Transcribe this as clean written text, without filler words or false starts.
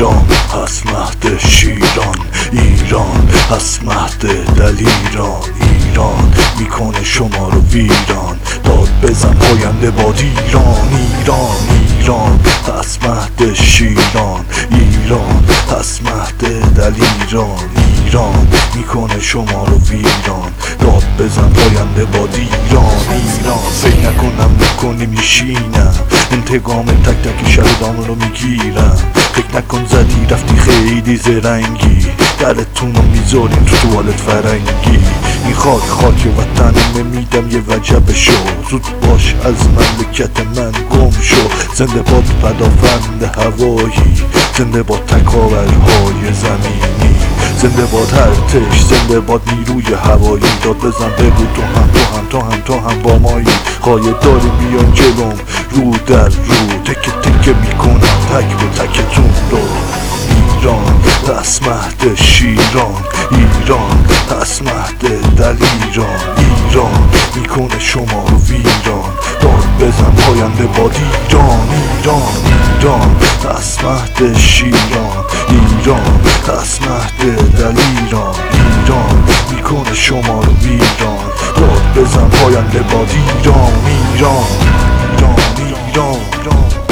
ایران هست مهد شیران، ایران هست مهد دلیران، ایران میکنه شما رو ویران، داد بزن پاینده باد ایران، ایران ایران هست مهد شیران، ایران هست مهد دلیران، ایران میکنه شما رو ویران، داد بزن پاینده باد ایران، ایران فکر نکنم میکنی میشینم، انتقام تک تک شهدان رو میگیرم، فکر نکن زدی رفتی خیلی زرنگی، درتون رو میذاریم تو توالت فرنگی، این خاک وطنمه میدم یه وجب شو، زود باش از مملکت من گم شو، زنده باد پدافند هوایی، زنده باد تکاورهای زمینی، زنده باد ارتش، زنده باد نیروی هوایی، داد بزن بگو تو هم با مایی، خواهی داری بیان جلوم رو در رو، تکه تکه میکنم تک به تکتون رو، ایران هست مهد شیران، ایران هست مهد دلیران، ایران میکنه شما رو ویران، داد بزن پاینده باد ایران، ایران ایران هست مهد شیران، ایران هست مهد دلیران، ایران میکنه شما رو ویران، داد بزن پاینده باد ایران، ایران ایران ایران